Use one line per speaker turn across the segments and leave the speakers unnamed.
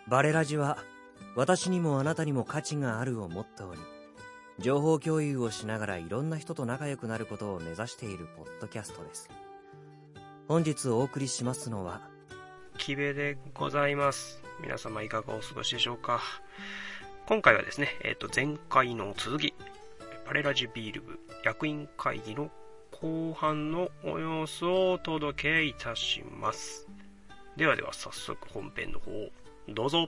バレラジは私にもあなたにも価値があるをモットーに情報共有をしながらいろんな人と仲良くなることを目指しているポッドキャストです。本日お送りしますのは
キベでございます。皆様いかがお過ごしでしょうか。今回はですね、前回の続きバレラジビール部役員会議の後半のお様子をお届けいたします。では早速本編の方どうぞ。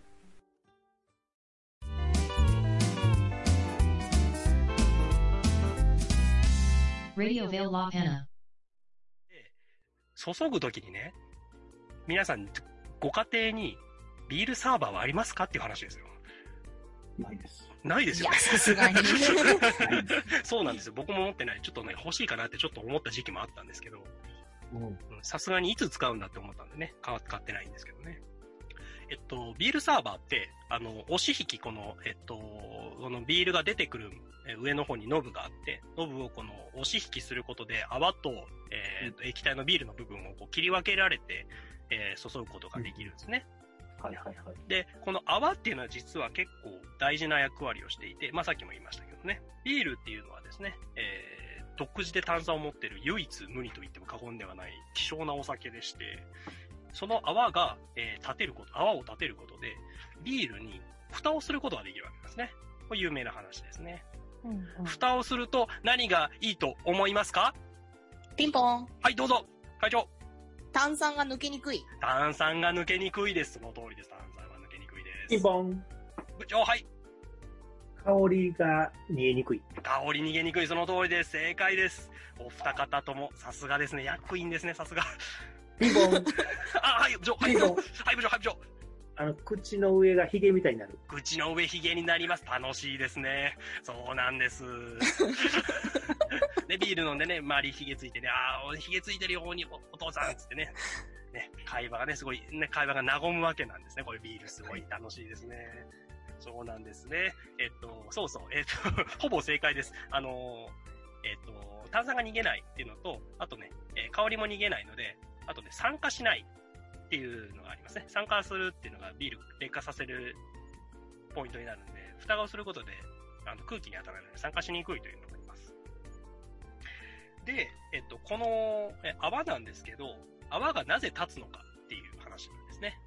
注ぐときにね、皆さんご家庭にビールサーバーはありますかっていう話ですよ。
ないです。
ないですよね。
さすがに。
そうなんですよ。僕も持ってない。ちょっとね、欲しいかなってちょっと思った時期もあったんですけど、さすがにいつ使うんだって思ったんでね、買ってないんですけどね。ビールサーバーって、押し引き、このビールが出てくる上の方にノブがあって、ノブをこの押し引きすることで泡と、液体のビールの部分をこう切り分けられて、注ぐことができるんですね。
はいはいはい。
で、この泡っていうのは実は結構大事な役割をしていて、まあさっきも言いましたけどね、ビールっていうのはですね、独自で炭酸を持っている唯一無二と言っても過言ではない希少なお酒でして、その泡が、泡を立てることで、ビールに蓋をすることができるわけですね。これ有名な話ですね。蓋をすると何がいいと思いますか？
ピンポン。
はい、どうぞ。会長。
炭酸が抜けにくい。
炭酸が抜けにくいです。その通りです。炭酸が抜けにくいです。
ピンポン。
部長、はい。
香りが逃げにくい。
香り逃げにくい。その通りです。正解です。お二方ともさすがですね。役員ですね。さすが。
ピンポン。
はい、部長。はい、部長。はい、部長。
口の上がヒゲみたいになる。
口の上ヒゲになります。楽しいですね。そうなんです。で、ビール飲んでね、周りヒゲついてね、ヒゲついてるように お父さんつってね、会話がね、すごい、ね、会話が和むわけなんですね。これビールすごい楽しいですね。そうなんですね。そうそう、ほぼ正解です。炭酸が逃げないっていうのと、あとね、香りも逃げないので、あとね、酸化しないっていうのがありますね。酸化するっていうのがビール劣化させるポイントになるんで、蓋をすることで空気に当たらないので酸化しにくいというのがあります。で、この泡なんですけど、泡がなぜ立つのかっていう話なんですね。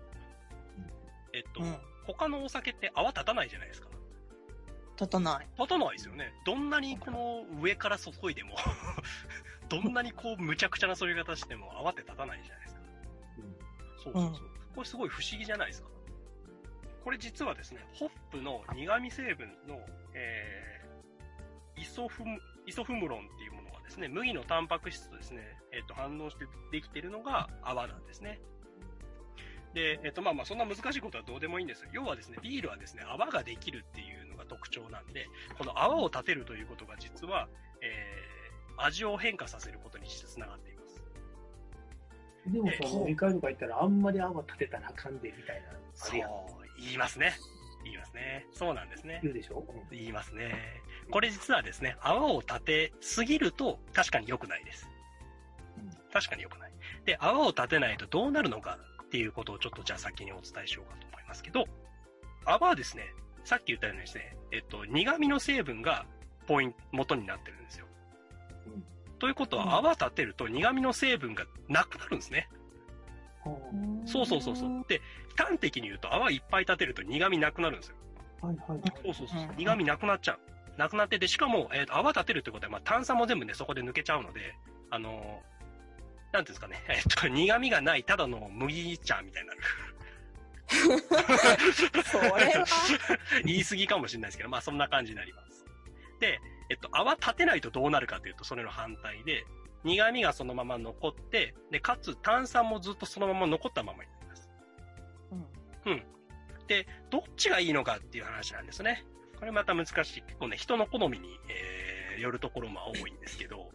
他のお酒って泡立たないじゃないですか。
立たない。
立たないですよね。どんなにこの上から注いでもどんなにこう無茶苦茶な注ぎ方しても泡って立たないじゃないですか。そう。これすごい不思議じゃないですか。これ実はですね、ホップの苦味成分の、イソフムロンっていうものがですね、麦のタンパク質とですね、反応してできているのが泡なんですね。で、そんな難しいことはどうでもいいんです。要はですね、ビールはですね、泡ができるっていうのが特徴なんで、この泡を立てるということが実は、味を変化させることにつながっています。
でも飲み会とか行ったらあんまり泡立てたらあかんでみたいな。
そう、言いますね。そうなんですね。
言うでしょ？
言いますね。これ実はですね、泡を立てすぎると確かに良くないです。確かに良くない。で、泡を立てないとどうなるのかっていうことをちょっとじゃあ先にお伝えしようかと思いますけど、泡はですね、さっき言ったようにですね、苦味の成分が元になってるんですよ。ということは、泡立てると苦味の成分がなくなるんですね。そう。で、端的に言うと泡いっぱい立てると苦味なくなるんですよ。そう。苦味なくなっちゃう。なくなってて、しかも、泡立てるってことは、炭酸も全部ね、そこで抜けちゃうので、なんていうんですかね、苦味がないただの麦茶みたいになる。
それは
言い過ぎかもしれないですけど、そんな感じになります。で、泡立てないとどうなるかというと、それの反対で、苦味がそのまま残って、で、かつ炭酸もずっとそのまま残ったままになります。で、どっちがいいのかっていう話なんですね。これまた難しい。結構ね、人の好みに、よるところも多いんですけど、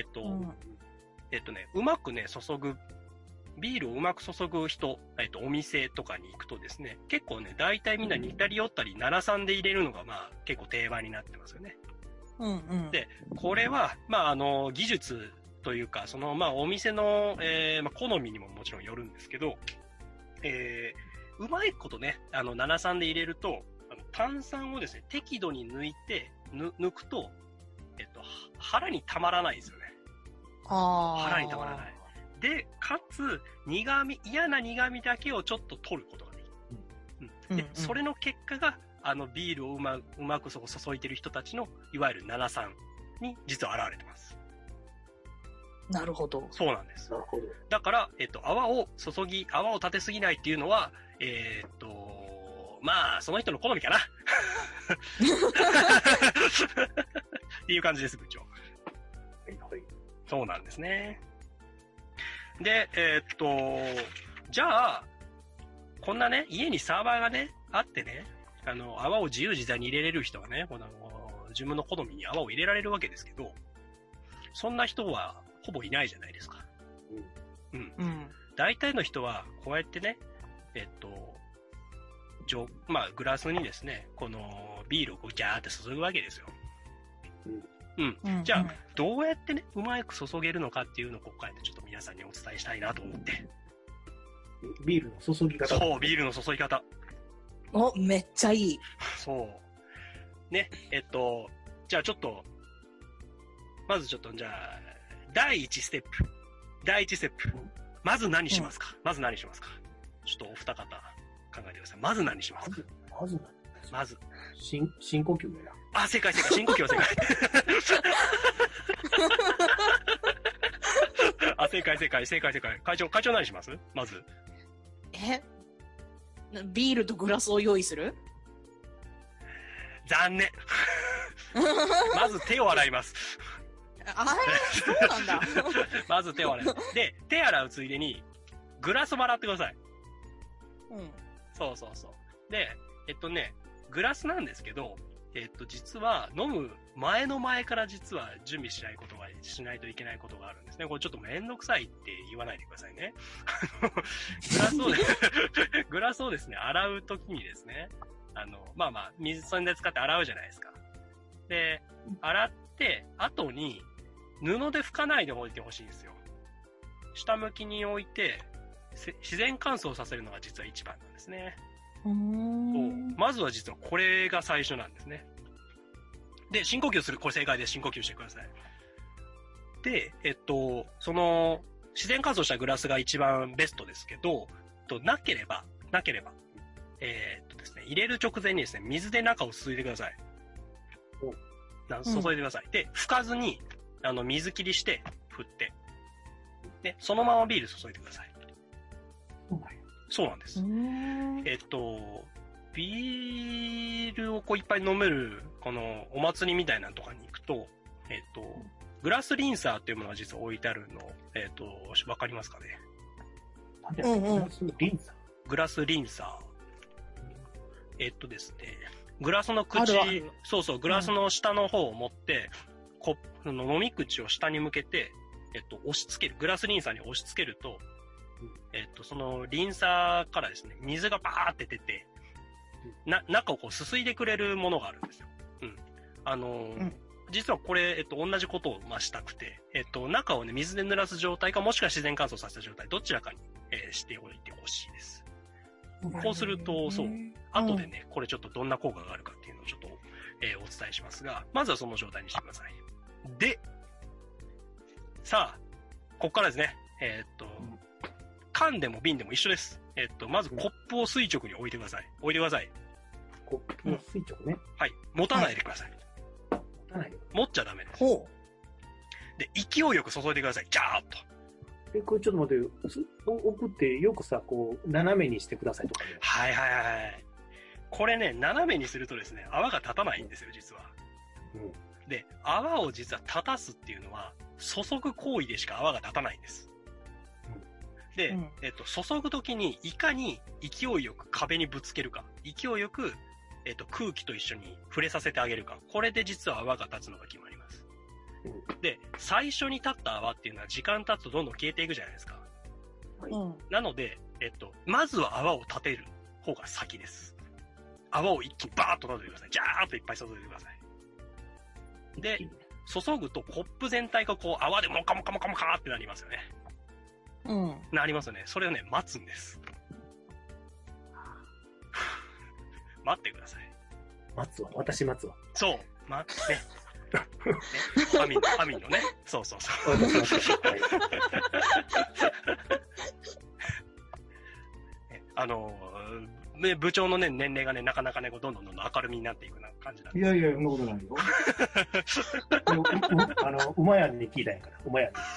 うまくね、ビールをうまく注ぐ人、お店とかに行くとですね、結構ね、大体みんな似たり寄ったり、73で入れるのが、結構定番になってますよね。で、これは、技術というか、お店の、好みにももちろんよるんですけど、 うまいことね、73で入れると、炭酸をですね、適度に抜いて、抜くと、腹にたまらないんですよね。腹にたまらない。で、かつ、嫌な苦味だけをちょっと取ることができる。で、それの結果が、ビールをうまくそこ注いでる人たちの、いわゆる73に実は現れてます。
なるほど。
そうなんです。
なるほど。
だから、泡を立てすぎないっていうのは、まあ、その人の好みかな。っていう感じです、部長。
はいはい。
そうなんですね。で、じゃあ、こんなね、家にサーバーがね、あってね、泡を自由自在に入れれる人はね、自分の好みに泡を入れられるわけですけど、そんな人はほぼいないじゃないですか。うん。大体の人は、こうやってね、まあ、グラスにですね、このビールをこうギャーって注ぐわけですよ。じゃあ、どうやってね、うまく注げるのかっていうのを今回でちょっと皆さんにお伝えしたいなと思って。
ビールの注ぎ方。
そう、ビールの注ぎ方。
お、めっちゃいい。
そう。ね、じゃあちょっと、まずちょっと、じゃあ、第1ステップ。まず何しますか？ちょっとお二方考えてください。まず何しますか？まず。
深呼吸だよ。
あ、正解。深呼吸は正解。あ、正解。会長何します？まず。
ビールとグラスを用意する？
残念。まず手を洗います。
そうなんだ。
まず手を洗います。で、手洗うついでに、グラスも洗ってください。そう。で、グラスなんですけど、実は飲む前から実は準備しないといけないことがあるんですね。これちょっとめんどくさいって言わないでくださいね。グラスをですね、洗うときにですね、水で使って洗うじゃないですか。で、洗って、後に、布で拭かないでおいてほしいんですよ。下向きに置いて、自然乾燥させるのが実は一番なんですね。まずは実はこれが最初なんですね。で、深呼吸する。これ正解で深呼吸してください。で、その、自然乾燥したグラスが一番ベストですけど、なければ、ですね、入れる直前にですね、水で中を注いでください。注いでください。で、拭かずに、水切りして、振って。で、そのままビール注いでください。そうなんです。ビールをこういっぱい飲める、このお祭りみたいなのとかに行くと、グラスリンサーっていうものが実は置いてあるの、わかりますかね？グラスリンサー。ですね、グラスの口、そう、グラスの下の方を持って、飲み口を下に向けて、押し付ける。グラスリンサーに押し付けると、そのリンサーからですね、水がバーって出て、中をこうすすいでくれるものがあるんですよ。実はこれ、同じことをしたくて、中をね、水で濡らす状態か、もしくは自然乾燥させた状態、どちらかに、しておいてほしいです。こうすると、そう、後でね、これちょっとどんな効果があるかっていうのをちょっと、お伝えしますが、まずはその状態にしてください。で、さあ、こっからですね、缶でも瓶でも一緒です。まずコップを垂直に置いてください。コ
ップを垂直ね。
はい。持たないでください。持っちゃダメです。で、勢いよく注いでください。ジャーッと。
これちょっと待ってよ。置くってよくさ、こう、斜めにしてくださいとかね。
はい。これね、斜めにするとですね、泡が立たないんですよ、実は。で、泡を実は立たすっていうのは、注ぐ行為でしか泡が立たないんです。で、注ぐときにいかに勢いよく壁にぶつけるか、勢いよく、空気と一緒に触れさせてあげるか、これで実は泡が立つのが決まります。で、最初に立った泡っていうのは時間経つとどんどん消えていくじゃないですか。なので、まずは泡を立てる方が先です。泡を一気にバーッと立ててください。ジャーッといっぱい注いでください。で、注ぐとコップ全体がこう泡でモカモカモカモカってなりますよね。なりますよね。それをね、待つんです。 待ってください。
待つわ。私待つわ。
そう。ね。ねアミンのね。そう。
私待つわ。はい
ね、部長のね、年齢がね、なかなかね、どんどん明るみになっていくな感じなんで。
いやいや、そんなことないよ。馬やんに聞いたんやから、馬やんに。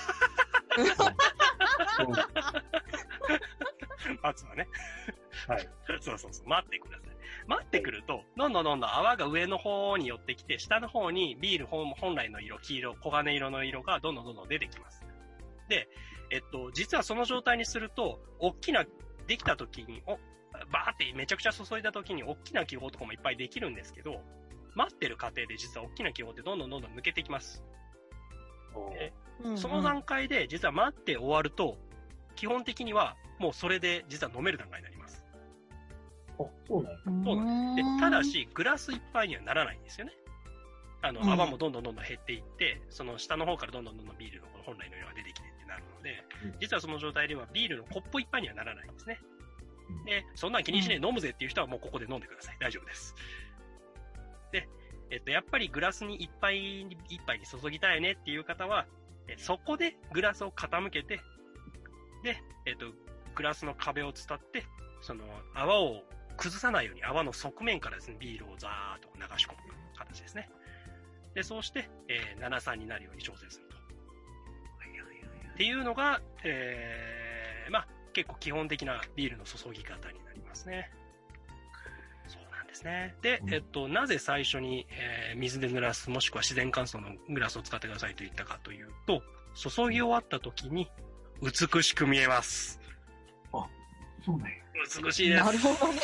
待つわね。
はい。
そう。待ってください。待ってくると、どんどん泡が上の方に寄ってきて、下の方にビール本来の色、黄色、黄金色の色がどんどん出てきます。で、実はその状態にすると、できた時に、バーってめちゃくちゃ注いだ時に、大きな気泡とかもいっぱいできるんですけど、待ってる過程で実は大きな気泡ってどんどん抜けていきます。その段階で実は待って終わると、基本的にはもうそれで実は飲める段階になります。
そうなんや。
そうなんです。で、ただし、グラスいっぱいにはならないんですよね。泡もどんどん減っていって、その下の方からどんどんビールの本来の色が出てきてってなるので、実はその状態ではビールのコップいっぱいにはならないんですね。で、そんなん気にしねえ、飲むぜっていう人はもうここで飲んでください。大丈夫です。で、やっぱりグラスに一杯に注ぎたいねっていう方は、そこでグラスを傾けて、で、グラスの壁を伝って、その泡を崩さないように泡の側面からですね、ビールをザーッと流し込む形ですね。で、そうして、7-3になるように調整すると。っていうのが、結構基本的なビールの注ぎ方になりますね。そうなんですね。で、なぜ最初に、水で濡らすもしくは自然乾燥のグラスを使ってくださいと言ったかというと、注ぎ終わった時に美しく見えます。
そうなんや。
美しいです。
なるほどね。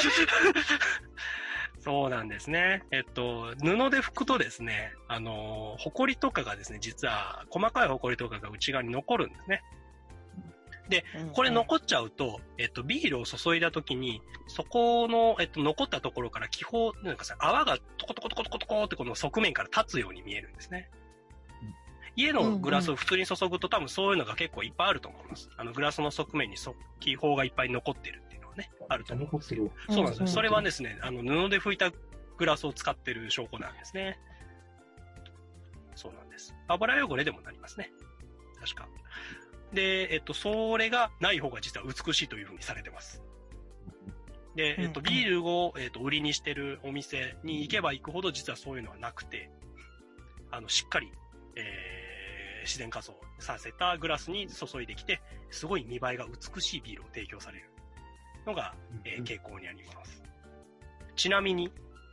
そうなんですね。布で拭くとですね、ホコリとかがですね、実は細かいホコリとかが内側に残るんですね。で、これ残っちゃうと、ビールを注いだ時に、そこの、残ったところから気泡、なんかさ、泡がトコトコトコトコトコってこの側面から立つように見えるんですね。家のグラスを普通に注ぐと多分そういうのが結構いっぱいあると思います。グラスの側面に気泡がいっぱい残ってるっていうのはね、あると思うんですけど。そうなんですよ。それはですね、布で拭いたグラスを使ってる証拠なんですね。そうなんです。油汚れでもなりますね。確か。で、それがない方が実は美しいというふうにされてます。で、ビールを、売りにしてるお店に行けば行くほど実はそういうのはなくて、しっかり、自然乾燥させたグラスに注いできて、すごい見栄えが美しいビールを提供されるのが、傾向にあります。ちなみに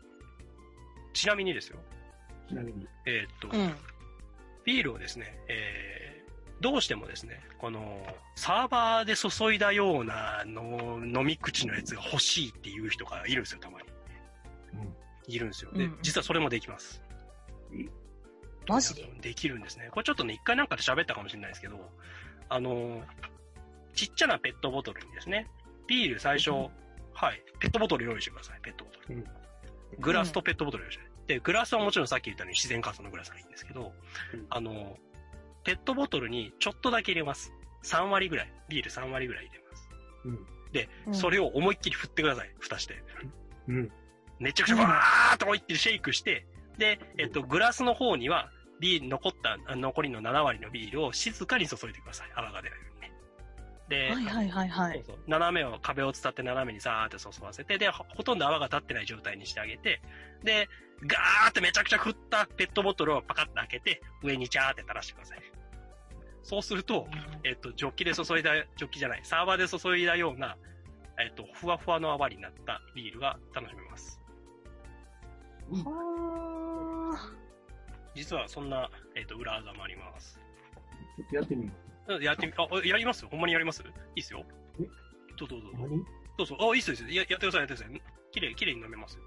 ですよ。
ちなみに。
ビールをですね、どうしてもですね、このサーバーで注いだようなの飲み口のやつが欲しいっていう人がいるんですよ、たまに。いるんですよ。で、実はそれもできます。
マジで
できるんですね。これちょっとね、一回なんかで喋ったかもしれないですけど、ちっちゃなペットボトルにですね、ビール最初、はい、ペットボトル用意してください、ペットボトル。グラスとペットボトル用意して。で、グラスはもちろんさっき言ったように自然乾燥のグラスがいいんですけど、ペットボトルにちょっとだけ入れます。3割ぐらい。ビール3割ぐらい入れます。で、それを思いっきり振ってください。蓋して。めちゃくちゃバーっと思いっきりシェイクして、で、グラスの方には、残りの7割のビールを静かに注いでください。泡が出ないようにね。で、そう斜めを、壁を伝って斜めにザーって注がせて、で、ほとんど泡が立ってない状態にしてあげて、で、ガーってめちゃくちゃ振ったペットボトルをパカッと開けて、上にジャーって垂らしてください。そうすると、ジョッキで注いだ、ジョッキじゃない、サーバーで注いだような、ふわふわの泡になったビールが楽しめます。実はそんな、裏技もあります。
ちょっとやってみよ
う。やりますよ。ほんまにやります？いいっすよ。どうぞ。どうぞ。いいっすよ。やってください。綺麗に飲めますよ。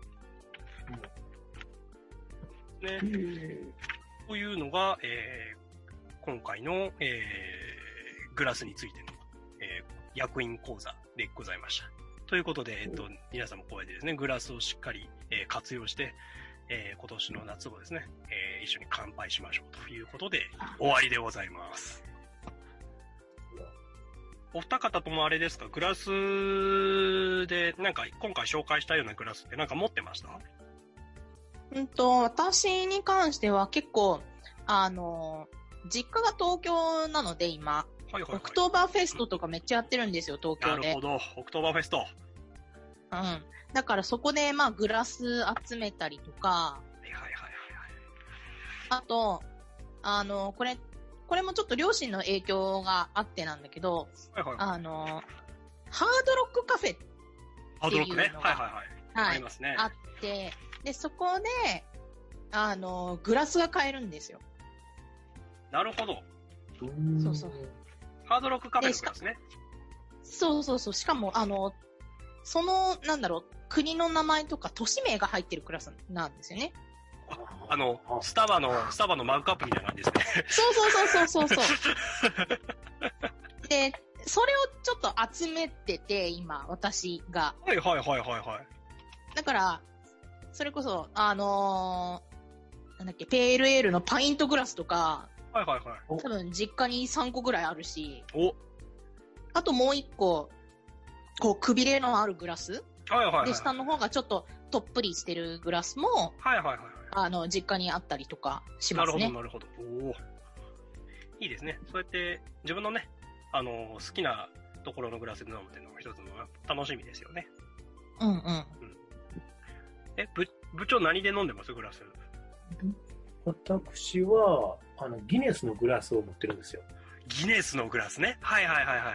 ね。というのが、今回の、グラスについての、役員講座でございました。ということで、皆さんもこうやってですね、グラスをしっかり、活用して、今年の夏をですね、一緒に乾杯しましょうということで、終わりでございます。 お二方ともあれですか、グラスで、なんか今回紹介したようなグラスってなんか持ってました？
私に関しては結構、実家が東京なので今、
はいはいはい。
オクトーバーフェストとかめっちゃやってるんですよ、東京で。
なるほど。オクトーバーフェスト。
うん。だからそこで、まあ、グラス集めたりとか、
はいはいはいはい。
あと、これもちょっと両親の影響があってなんだけど、
はいはいはい。
ハードロックカフェ
ハードロックね。
っていうのが
はいはいはい。ありますね。
あって、で、そこで、グラスが買えるんですよ。
なるほど。
そうそう。
ハードロックカフェのグラスね。
そうそうそう。しかも、なんだろう、国の名前とか都市名が入ってるクラスなんですよね。
スタバのマグカップみたいな感じですね。
そう。で、それをちょっと集めてて、今、私が。
はいはいはいはいはい。
だから、それこそ、なんだっけ、ペールエールのパイントグラスとか、
はいはいはい。
多分実家に3個ぐらいあるし、
お、
あともう1個、こう、くびれのあるグラス
はいはいはい。
で、下の方がちょっととっぷりしてるグラスも、
はいはいはい。
実家にあったりとかしますね。
なるほど。おお。いいですね。そうやって自分のね、好きなところのグラスで飲むっていうのが一つの楽しみですよね。
うん。
部長何で飲んでます？グラス。
私は、ギネスのグラスを持ってるんですよ。
ギネスのグラスね。はいはいはいはい。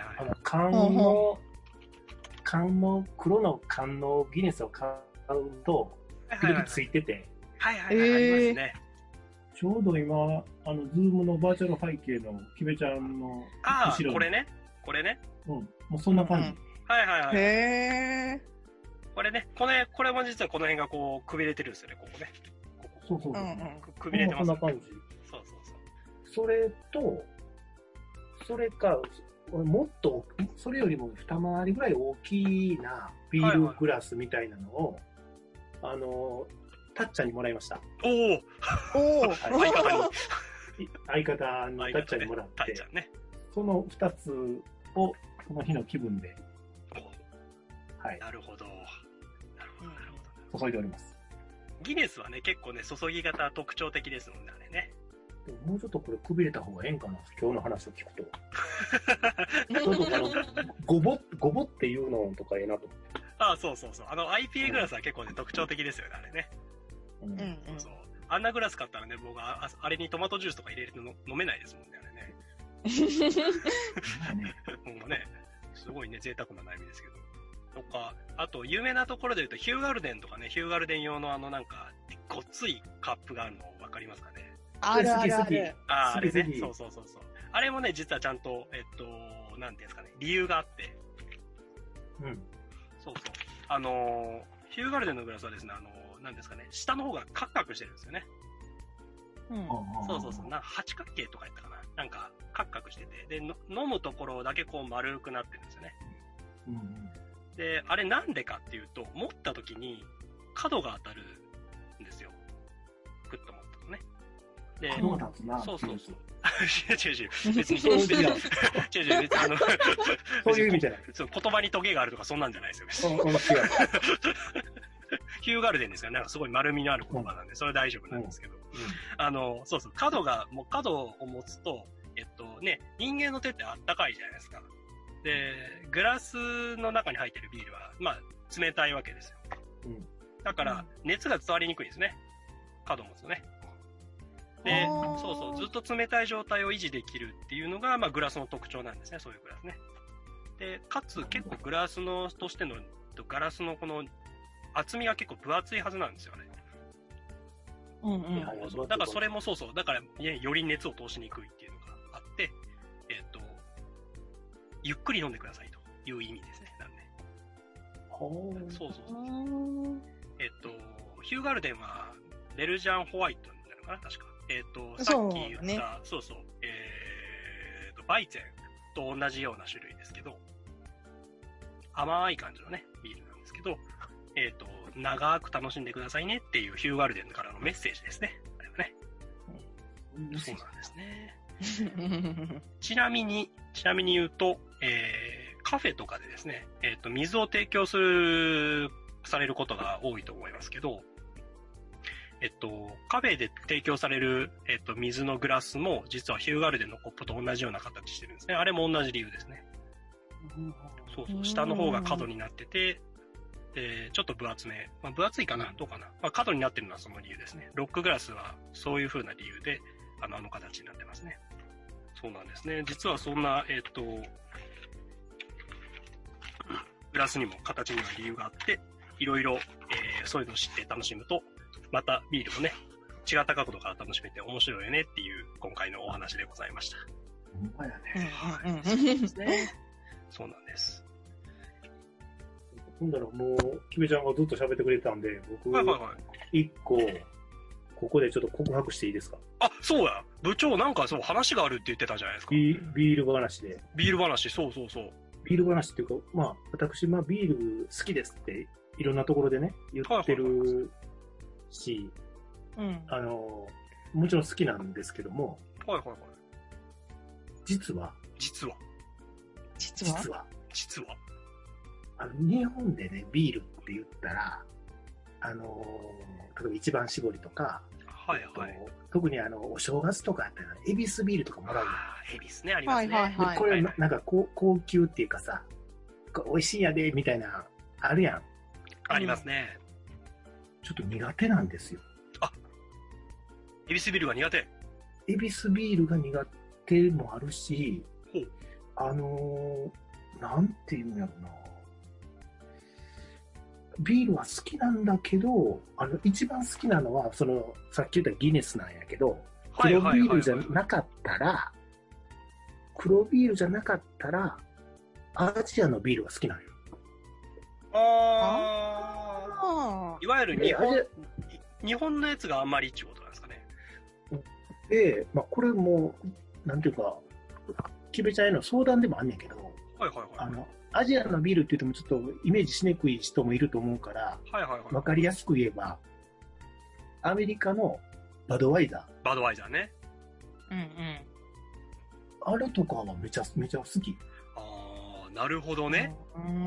黒の缶のギネスを買うと、時々ついてて。
はいはいはい。ありますね。
ちょうど今、ズームのバーチャル背景のキベちゃんの後ろに。これね。うん。もうそんな感じ。
はいはいはい。
へー。
これね、これも実はこの辺がこう、くびれてるんですよね、ここね。
そう。
くびれてます。
そんな感じ。
そう。
それと、それか、もっと、それよりも二回りぐらい大きなビールグラスみたいなのを、たっちゃんにもらいました。
おお相方に。
相方のたっちゃんにもらって、
ね、
その二つを、その日の気分で、はい。
なるほど。
注いでおります。
ギネスはね、結構ね、注ぎ方特徴的ですもんね、あれね。
もうちょっとこれくびれた方がええんかな、今日の話を聞くと。ちょっとごぼっていうのとかええなと思って。
ああ、そう。IPA グラスは結構ね、特徴的ですよね、あれね。そう。あんなグラス買ったらね、僕はあれにトマトジュースとか入れると飲めないですもんね、あれね。もうね、すごいね、贅沢な悩みですけど。とか、あと、有名なところで言うと、ヒューガルデンとかね、ヒューガルデン用のなんか、ごっついカップがあるの分かりますかね？
ある。
あれね。そう。あれもね、実はちゃんと、なんていうんですかね、理由があって。そう。ヒューガルデンのグラスはですね、なんですかね、下の方がカクカクしてるんですよね。そう。八角形とかやったかな。なんか、カクカクしてて。で、飲むところだけこう丸くなってるんですよね。で、あれなんでかっていうと、持った時に角が当たるんですよ。グッと持ったとね。で、
角が立つな。
そう。違う。別に。違う。
そういう意味じゃない。
言葉にトゲがあるとかそんなんじゃないですよ。ヒューガルデンですが、なんかすごい丸みのある言葉なんで、それは大丈夫なんですけど。そう。角を持つと、人間の手ってあったかいじゃないですか。で、グラスの中に入ってるビールは、まあ、冷たいわけですよ。だから、熱が伝わりにくいですね。角を持つとね。で、そう。ずっと冷たい状態を維持できるっていうのが、まあ、グラスの特徴なんですね。そういうグラスね。で、かつ、結構グラスの、としての、ガラスのこの、厚みが結構分厚いはずなんですよね。だからそれもそう。だから、より熱を通しにくいっていうのがあって、ゆっくり飲んでくださいという意味ですね。なんで。そう。ヒューガルデンは、ベルジャンホワイトになるかな、確か。さっき言った、そう。バイゼンと同じような種類ですけど、甘い感じのね、ビールなんですけど、長く楽しんでくださいねっていうヒューガルデンからのメッセージですね。あれはね。そうなんですね。ちなみに言うと、 カフェとかでですね、水を提供されることが多いと思いますけど、カフェで提供される、水のグラスも、実はヒューガルデンのコップと同じような形してるんですね。あれも同じ理由ですね。そうそう。下の方が角になってて、ちょっと分厚め。まあ、分厚いかなどうかな、まあ、角になってるのはその理由ですね。ロックグラスはそういう風な理由で、あの形になってますね。そうなんですね。実はそんな、グラスにも形には理由があって、いろいろ、そういうのを知って楽しむと、またビールもね、違った角度から楽しめて面白いよねっていう今回のお話でございました。
ほんまやね。
うんうん
そうなんです。
ほんだらもう、キベちゃんがずっと喋ってくれたんで、僕、
はいはいはい。
一個、ここでちょっと告白していいですか？
あ、そうや。部長なんかそう話があるって言ってたじゃないですか。
ビール話で。
ビール話、そうそうそう。
ビール話っていうか、まあ、私、まあ、ビール好きですって、いろんなところでね、言ってるし、
うん。
もちろん好きなんですけども、
はいはいはい。
実は、
実は
日本でね、ビールって言ったら、例えば一番搾りとか、
はいはい。
特にお正月とかやったら、エビスビールとかもらうよ。
エビスね、ありますね。
はいはいはい
でこれ、なんか高級っていうかさ、これ美味しいんやで、みたいな、あるやん。
ありますね。
ちょっと苦手なんですよ。
エビスビールが苦手。
エビスビールが苦手もあるし
ほう、
なんていうんやろな。ビールは好きなんだけど、一番好きなのは、さっき言ったギネスなんやけど、黒ビールじゃなかったら、アジアのビールが好きなんよ。
いわゆる日本のやつがあんまりってことなんですかね。
で、まあ、これも、なんていうか、キベちゃんへの相談でもあんねんけど、
はいはいはい。
アジアのビールって言ってもちょっとイメージしにくい人もいると思うから、
はいはいはい。
わかりやすく言えば、アメリカのバドワイザ
バドワイザーね。
うんうん。
ー、あれとかはめちゃめちゃ好き。
ああ、なるほどね。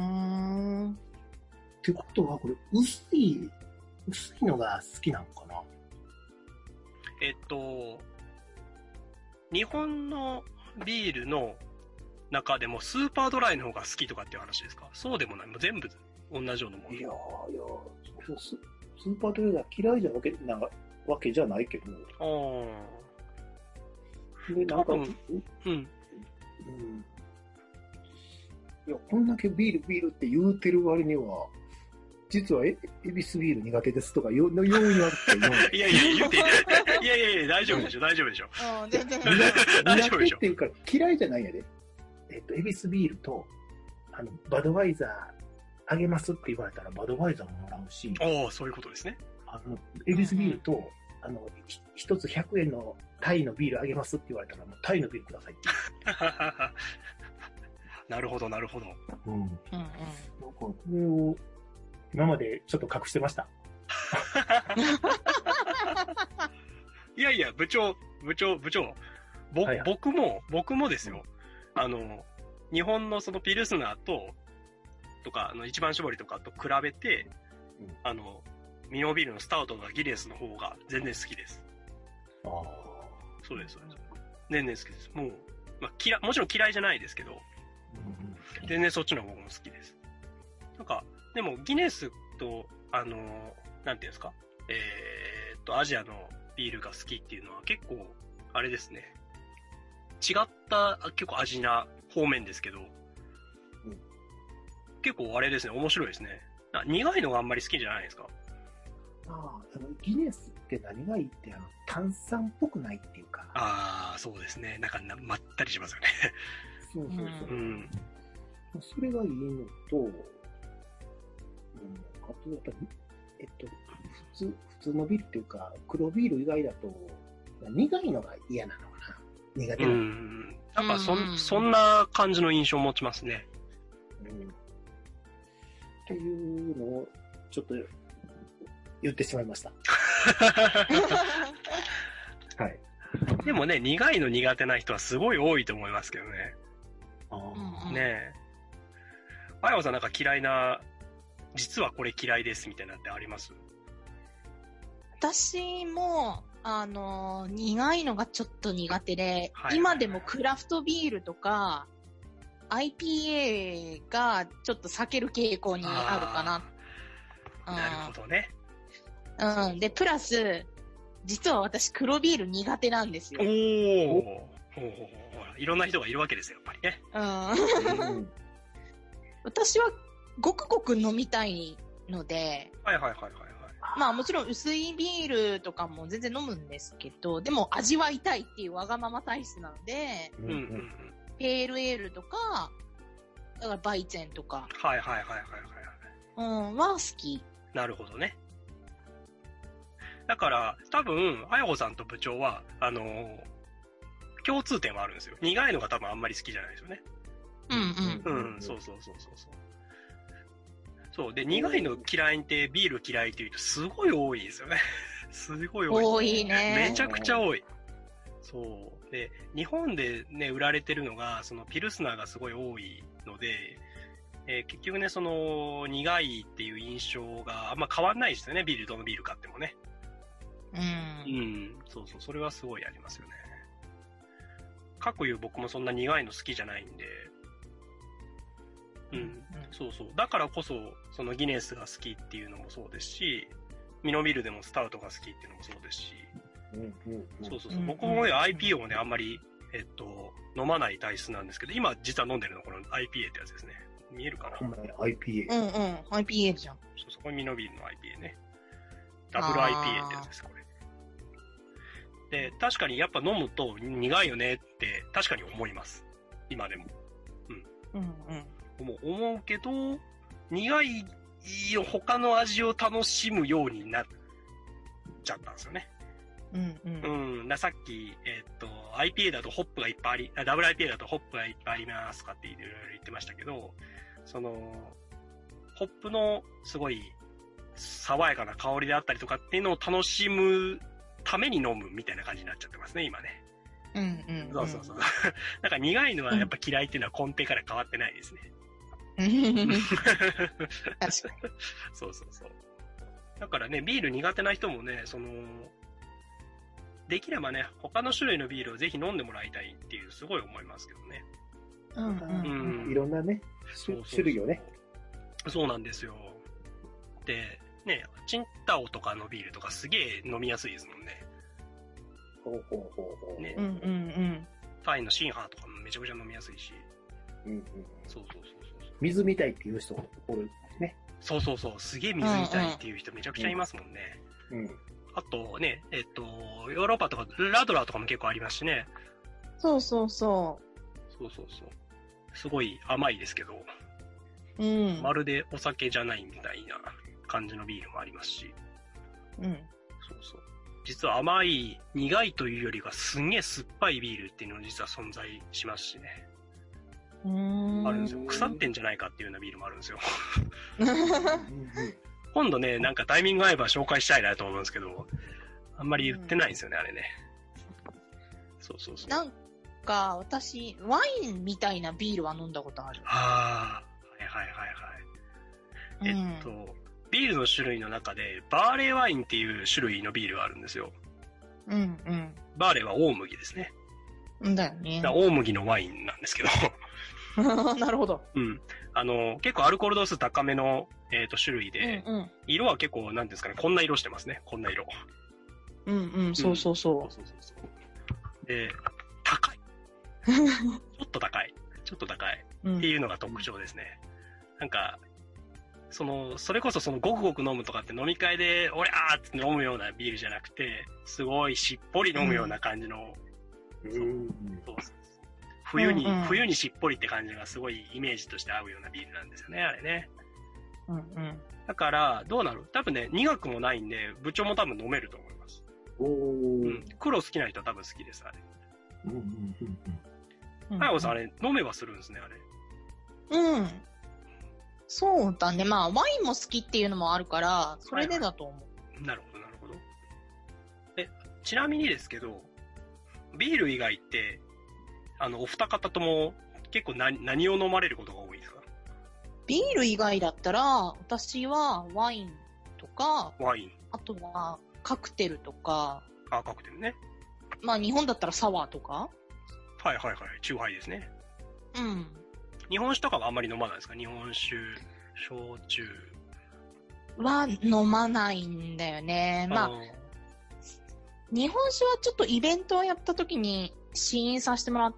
ってことは、これ、薄いのが好きなのかな？
日本のビールの中でもスーパードライの方が好きとかっていう話ですか？そうでもない。もう全部同じようなもん。
いやスーパードライが嫌いじゃわけじゃないけど。で、なんか、いや、こんだけビールって言うてる割には、実はエビスビール苦手ですとかよう言われて
いやいや、言っていや、大丈夫でしょ。
全然
苦手っていうか嫌いじゃないやで。エビスビールと、バドワイザーあげますって言われたらバドワイザーももらうし、
そういうことですね。
エビスビールと、一つ100円のタイのビールあげますって言われたら、もうタイのビールくださいって。
なるほど、なるほど。
これを、今までちょっと隠してました。
いやいや、部長。
はいはい
僕もですよ。日本のそのピルスナーとか、一番搾りとかと比べて、ミノビールのスタウトとかギネスの方が全然好きです。そうです。全然好きです。もう、もちろん嫌いじゃないですけど、全然そっちの方が好きです。なんか、でもギネスと、なんていうんですか、アジアのビールが好きっていうのは結構、あれですね。違った結構味な方面ですけど、結構あれですね、面白いですね。苦いのがあんまり好きじゃないですか。
ギネスって何がいいって炭酸っぽくないっていうか。
そうですね。なんかまったりしますよね。
そう。それがいいのと、あとやっぱり、普通のビールっていうか、黒ビール以外だと、苦いのが嫌なのかな。苦手なの。
なんかそんな感じの印象を持ちますね。
っていうのを、ちょっと、言ってしまいました。はい。
でもね、苦いの苦手な人はすごい多いと思いますけどね。ねあやまさんなんか嫌いな、実はこれ嫌いですみたいなのってあります？
私も、苦いのがちょっと苦手で、
はい
今でもクラフトビールとか、IPA がちょっと避ける傾向にあるかな。
なるほどね。
うん。で、プラス、実は私黒ビール苦手なんですよ。
おー。ほういろんな人がいるわけですよ、やっぱりね。
うん
私はごくごく飲みたいので、
はいはいはいはいはい。
まあもちろん薄いビールとかも全然飲むんですけど、でも味わいたいっていうわがまま体質なので、
うんうんうん。
ペールエールとか、だからバイチェンとか、
はいはいはいはいはい。
は好き。
なるほどね。だから、多分、あやほさんと部長は、共通点はあるんですよ。苦いのが多分あんまり好きじゃないですよね。
うん
そう。そう。で、苦いの嫌いってビール嫌いって言うとすごい多いですよね。すごい多い。
多いね。
めちゃくちゃ多い。そう。で、日本でね、売られてるのが、そのピルスナーがすごい多いので、結局ね、その、苦いっていう印象があんま変わんないですよね、ビール、どのビール買ってもね。そう、それはすごいありますよね。かくいう僕もそんな苦いの好きじゃないんで、そう。だからこそ、そのギネスが好きっていうのもそうですし、ミノビールでもスタウトが好きっていうのもそうですし、そう。僕もね、IPA をね、あんまり、飲まない体質なんですけど、今実は飲んでるのこの IPA ってやつですね。見えるかな？
IPA。
IPA じゃん。
そう、これミノビールの IPA ね。ダブル IPA ってやつです、これ。で、確かにやっぱ飲むと苦いよねって確かに思います。今でも。思うけど、苦い他の味を楽しむようになっちゃったんですよね。さっき、IPA だとホップがいっぱいあり、ダブル IPA だとホップがいっぱいありますとかっていろいろ言ってましたけど、その、ホップのすごい爽やかな香りであったりとかっていうのを楽しむために飲むみたいな感じになっちゃってますね、今ね。そう。なんか苦いのはやっぱ嫌いっていうのは根底から変わってないですね。
確かに。
そう。だからね、ビール苦手な人もね、できればね、他の種類のビールをぜひ飲んでもらいたいっていうすごい思いますけどね。
いろんなね、種類をね。
そうなんですよ。で、ね、チンタオとかのビールとかすげえ飲みやすいですもんね。ね、タイのシンハーとかもめちゃくちゃ飲みやすいし。そう。
水みたいっていう人おるね。
そう。すげえ水みたいっていう人めちゃくちゃいますもんね。あとね、ヨーロッパとか、ラドラーとかも結構ありますしね。
そう。
すごい甘いですけど、まるでお酒じゃないみたいな感じのビールもありますし。そう。実は甘い、苦いというよりはすんげえ酸っぱいビールっていうのも実は存在しますしね。あるんですよ。腐ってんじゃないかっていうようなビールもあるんですよ。今度ね、なんかタイミング合えば紹介したいなと思うんですけど、あんまり売ってないんですよね、あれね。そう。
なんか、私、ワインみたいなビールは飲んだことある。
はい。ビールの種類の中で、バーレーワインっていう種類のビールがあるんですよ。バーレーは大麦ですね。
だよね。
大麦のワインなんですけど。
なるほど。
結構アルコール度数高めの、種類で、色は結構、なんていうんですかね、こんな色してますね。こんな色。
そう。
で、高い。ちょっと高いっていうのが特徴ですね。なんか、それこそごくごく飲むとかって飲み会で、俺あーって飲むようなビールじゃなくて、すごいしっぽり飲むような感じの、冬にしっぽりって感じがすごいイメージとして合うようなビールなんですよね、あれね。だから、どうなる？多分ね、苦くもないんで、部長も多分飲めると思います。黒好きな人は多分好きです、あれ。はい、さん、あれ、飲めばするんですね、あれ。
そうだね。まあ、ワインも好きっていうのもあるから、それでだと思う。
なるほど。ちなみにですけど、ビール以外って、お二方とも結構何を飲まれることが多いですか？
ビール以外だったら、私はワインとか、
ワイン。
あとはカクテルとか、
あ、カクテルね。
まあ日本だったらサワーとか。
はいはいはい。チューハイですね。
うん。
日本酒とかはあんまり飲まないですか？日本酒、焼酎。
は飲まないんだよね。まあ、日本酒はちょっとイベントをやった時に試飲させてもらって、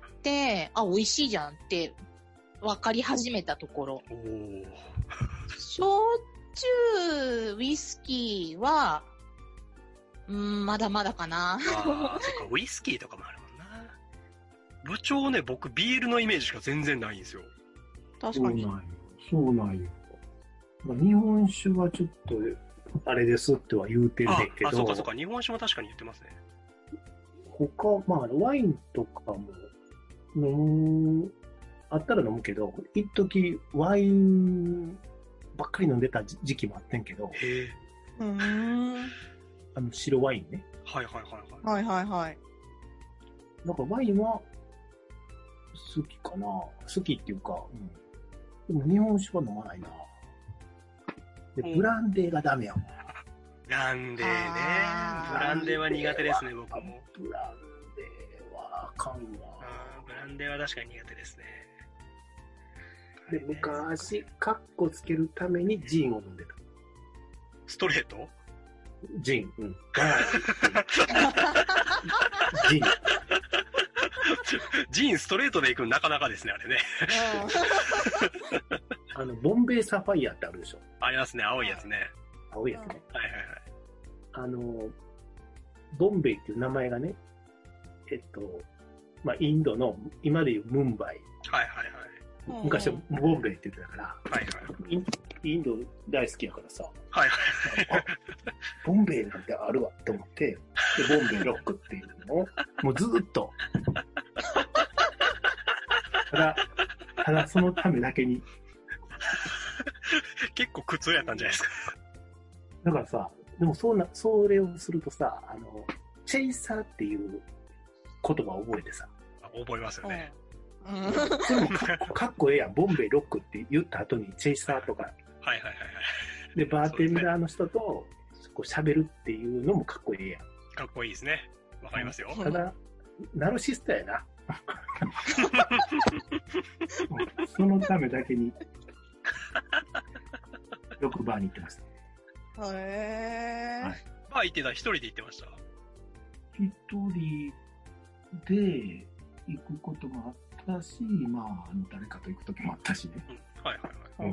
あ、美味しいじゃんって分かり始めたところ。
おー。
焼酎、ウイスキーは、まだまだかな。
ああ、そっか、ウイスキーとかもあるもんな。部長ね、僕ビールのイメージしか全然ないんですよ。
確かに。
そうなんよ。まあ、日本酒はちょっと、あれですっては言うてるんだけど。
そうかそうか、日本酒も確かに言ってますね。
他、まあ、ワインとかも飲む、あったら飲むけど、一時ワインばっかり飲んでた時期もあってんけど、
へえ。
白ワインね。
はいはいはいはい。
はいはいはい。
なんかワインは好きかな。好きっていうか、でも日本酒は飲まないな。で、ブランデーがダメやもん。
ブランデーね。ブランデーは苦手ですね、僕も。
ブランデーはあかんわ。
ブランデーは確かに苦手ですね。
で、昔、カッコつけるためにジンを飲んでた。
ストレート？
ジン。うん。ジン。
ジンストレートで行くのなかなかですね、あれね。
ボンベイサファイアってあるでしょ。
ありますね、青いやつね。
青いやつね。
はいはいはい。
ボンベイっていう名前がね、まあ、インドの、今でいうムンバイ。
はいはいはい。
昔はボンベイって言ってたから、
はいはい。
インド大好きやからさ、
はいはい。
ボンベイなんてあるわって思って、で、ボンベイロックっていうのを、もうずーっと、ただそのためだけに。
結構苦痛やったんじゃないですか。
だからさ、でもそれをするとさ、チェイサーっていう言葉を覚えてさ。
覚えますよね。
それもかっこええやん。ボンベイロックって言った後にチェイサーとか。
はいはいはいはい。
で、バーテンダーの人とこう喋るっていうのもかっこええやん。
かっこいいですね。わかりますよ。
ただ、ナルシストやな。そのためだけに、よくバーに行ってました。
へー。
バー行ってたら一人で行ってました？
一人で行くこともあったし、まあ、誰かと行くときもあったしね。
はいはいはい。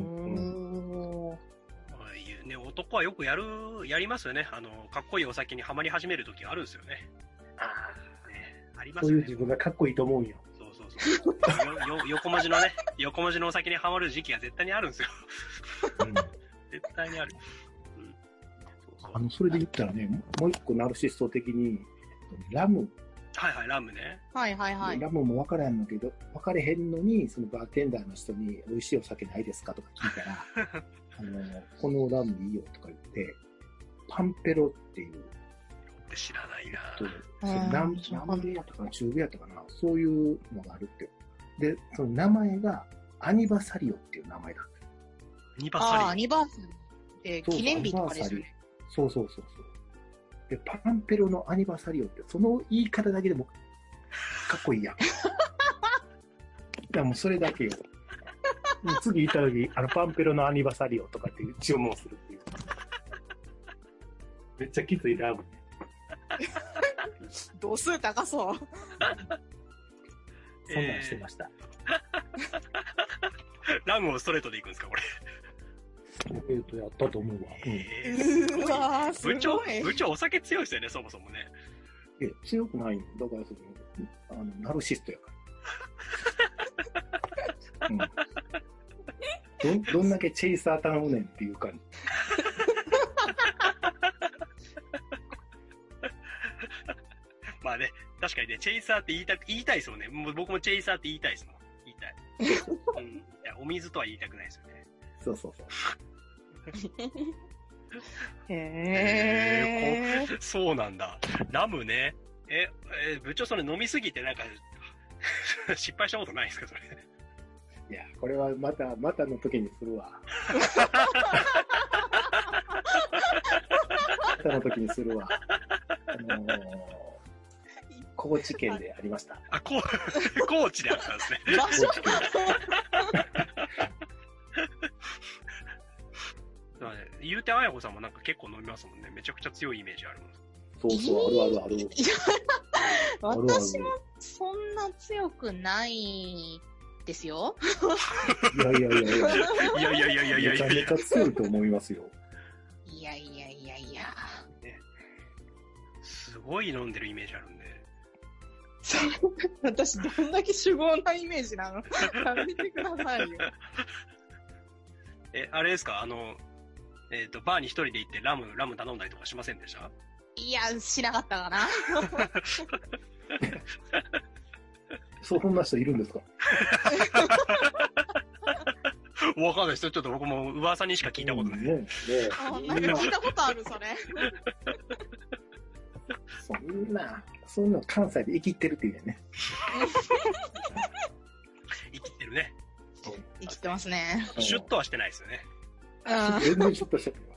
いうね、男はよくやりますよね。かっこいいお酒にはまり始めるときあるんですよね。ありますよね。
そういう自分がかっこいいと思うんよ。
そう。横文字のお酒にはまる時期が絶対にあるんですよ。絶対にある。
それで言ったらね、もう一個ナルシスト的に、ラム。
はいはい、ラムね。
はいはいはい。
ラムも分からんのけど、分かれへんのに、そのバーテンダーの人に美味しいお酒ないですかとか聞いたら、このラムいいよとか言って、パンペロっていう。
知らないな
南米やったかな、中米やったかな、そういうのがあるって。で、その名前がアニバサリオっていう名前だった。
アニバーサリー。記念日とかですよね。
そう。で、パンペロのアニバサリオって、その言い方だけでもかっこいいやん。だからもうそれだけよ。次行った時、パンペロのアニバサリオとかって注文するっていう。めっちゃきついラムね。
度数高そう。
そんなんしてました。
ラムをストレートでいくんですか、これ。
やったと思うわ。
うわすごい。
部長お酒強いですよね、そもそもね。
強くないよ。だからナルシストやから。どんだけチェイサー頼むねんっていう感じ。
まあね、確かにね、チェイサーって言いたいですもんね。僕もチェイサーって言いたいですもん。言いたい。いや、お水とは言いたくないですよね。
そう。
へー。
そうなんだ。ラムね。部長それ飲みすぎてなんか、失敗したことないですか、それ。
いや、これはまたの時にするわ。またの時にするわ。高知県でありました。
あ、高知であったんですね。
場所
言うてあやこさんもなんか結構飲みますもんね。めちゃくちゃ強いイメージあるもん。
そうそう、ある。
私もそんな強くないですよ。
いや。
いや。
めちゃめちゃ強いと思いますよ。
いや。
ね、すごい飲んでるイメージあるんで。
私どんだけ主語なイメージなのやめてくださいよ。
あれですかバーに一人で行ってラム頼んだりとかしませんでした？
いや、しなかったかな。
そんな人いるんですか？
わかんないですよ。ちょっと僕も噂にしか聞いたことない。
ね
なんか聞いたことある、それ。
そんな関西で生きってるっていうね。
生きてるね。
生きてますね。
シュッとはしてないですよね。
全然シュッとしてるわ。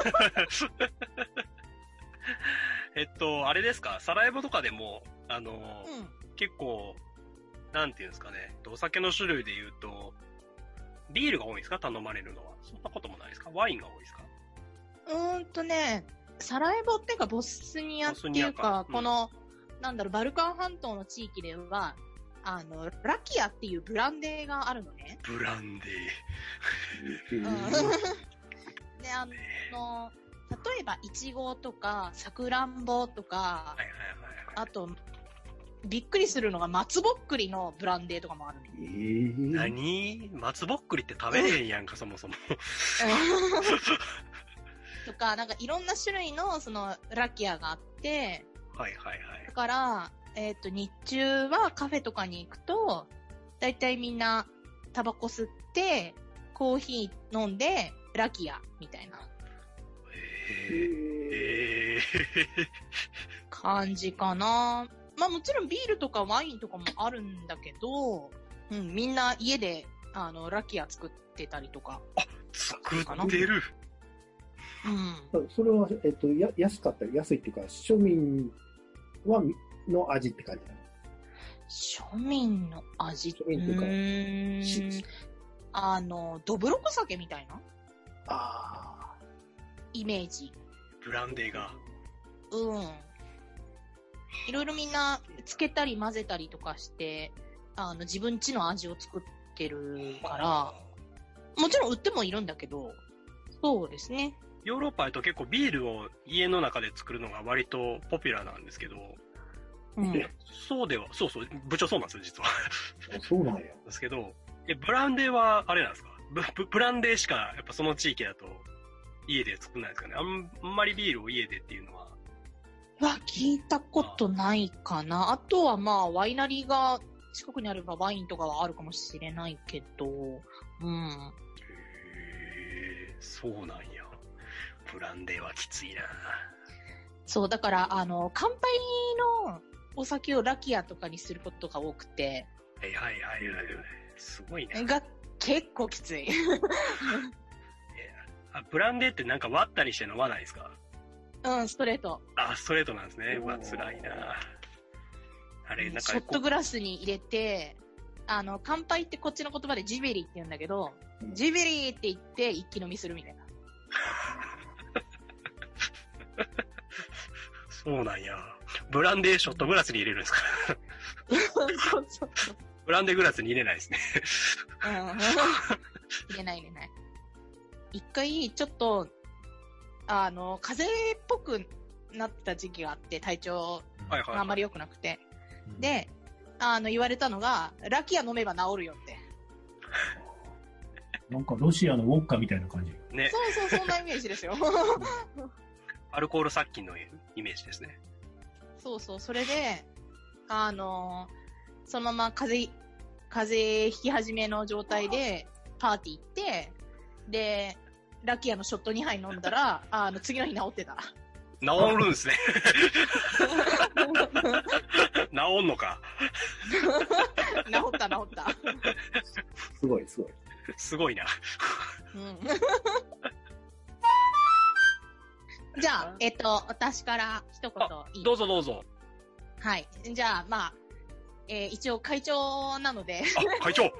あれですか、サラエボとかでも、結構、なんていうんですかね、お酒の種類で言うと、ビールが多いんですか、頼まれるのは。そんなこともないですか？ワインが多いですか？
サラエボっていうか、ボスニアっていうか、この、バルカン半島の地域では、ラキアっていうブランデーがあるのね。
ブランデー。
で、例えば、イチゴとか、サクランボとか、あと、びっくりするのが松ぼっくりのブランデーとかもあるの。
何？松ぼっくりって食べれへんやんか、そもそも。
とか、なんかいろんな種類の、ラキアがあって、だから、日中はカフェとかに行くと、だいたいみんなタバコ吸って、コーヒー飲んで、ラキア、みたいな。感じかな。まあもちろんビールとかワインとかもあるんだけど、みんな家で、ラキア作ってたりとか。
あ、作ってる。
それは、安かったり、安いっていうか、庶民の味って感じなの？
庶民の味っていうか、どぶろく酒みたいなイメージ。
ブランデーが。
いろいろみんなつけたり混ぜたりとかして、自分家の味を作ってるから、もちろん売ってもいるんだけど、そうですね。
ヨーロッパだと結構ビールを家の中で作るのが割とポピュラーなんですけど、そう、部長そうなんですよ、実は。
そうなんや。
ですけど、ブランデーはあれなんですか？ブランデーしかやっぱその地域だと家で作んないですかね。あんまりビールを家でっていうのは。
聞いたことないかな。あとはまあ、ワイナリーが近くにあればワインとかはあるかもしれないけど、
そうなんや。ブランデーはきついな。
そう、だから、乾杯のお酒をラキアとかにすることが多くて。
すごいね。
が結構きつい。
ブランデーってなんか割ったりして飲まないですか？
ストレート。
ストレートなんですね。辛いな。あれ、なんか。
ショットグラスに入れて、乾杯ってこっちの言葉でジベリーって言うんだけど、ジベリーって言って一気飲みするみたいな。
そうなんや。ブランデーショットグラスに入れるんですか？
そう。
ブランデーグラスに入れないですね。
入れない。一回、ちょっと、風邪っぽくなった時期があって、体調があんまり良くなくて。で、言われたのが、ラキア飲めば治るよって。
なんかロシアのウォッカみたいな感じ。
ね。
そう、そんなイメージですよ。
アルコール殺菌のイメージですね。
そう、それで、そのまま風邪ひき始めの状態で、パーティー行って、で、ラキアのショット2杯飲んだら、次の日治ってた。
治るんですね。 治んのか。
治った。
すごい、すごい。
すごいな。
うん。じゃあ、私から一言いい？
どうぞ。
はい。じゃあ、まあ、一応会長なので。
会長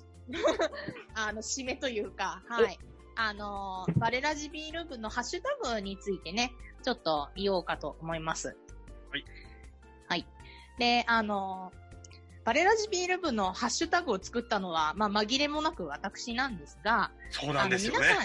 締めというか、はい。バレラジビール部のハッシュタグについてね、ちょっと言おうかと思います。
はい。
はい。で、バレラジビール部のハッシュタグを作ったのは、まあ、紛れもなく私なんですが、
そうなんですよね。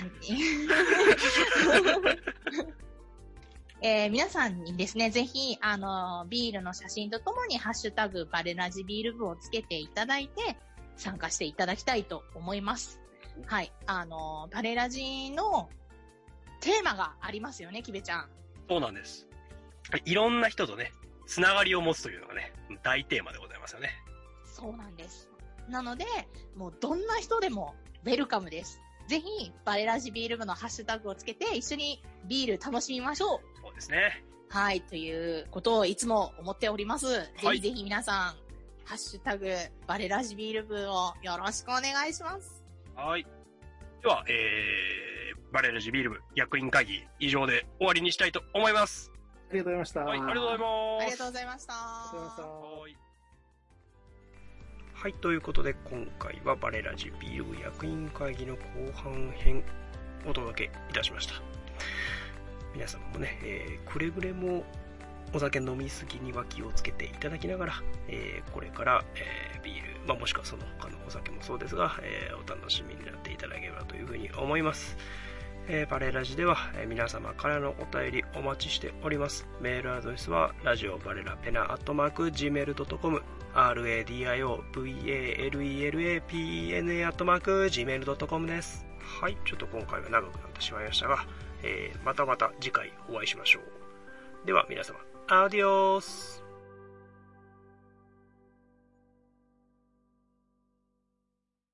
皆さんにですね、ぜひ、ビールの写真とともにハッシュタグバレラジビール部をつけていただいて、参加していただきたいと思います。はい。バレラジのテーマがありますよね、キベちゃん。
そうなんです。いろんな人とね、つながりを持つというのがね、大テーマでございますよね。
そうなんです。なので、もうどんな人でもウェルカムです。ぜひ、バレラジビール部のハッシュタグをつけて、一緒にビール楽しみましょう。
そうですね。
はい、ということをいつも思っております。ぜひぜひ皆さん、ハッシュタグ、バレラジビール部をよろしくお願いします。
はい。では、バレラジビール部役員会議以上で終わりにしたいと思います。
ありがとうございました。
はい、ありがとうございます。
ありがとうございました。
はい、ということで今回はバレラジビール部役員会議の後半編をお届けいたしました。皆様もね、くれぐれもお酒飲みすぎには気をつけていただきながら、これから、ビール、もしくはその他のお酒もそうですが、お楽しみになっていただければというふうに思います。バレラジでは、皆様からのお便りお待ちしております。メールアドレスはラジオバレラペナ@gmail.com radiobalelapena@gmail.com です。はい、ちょっと今回は長くなってしまいましたが、また次回お会いしましょう。では皆様、アディオス。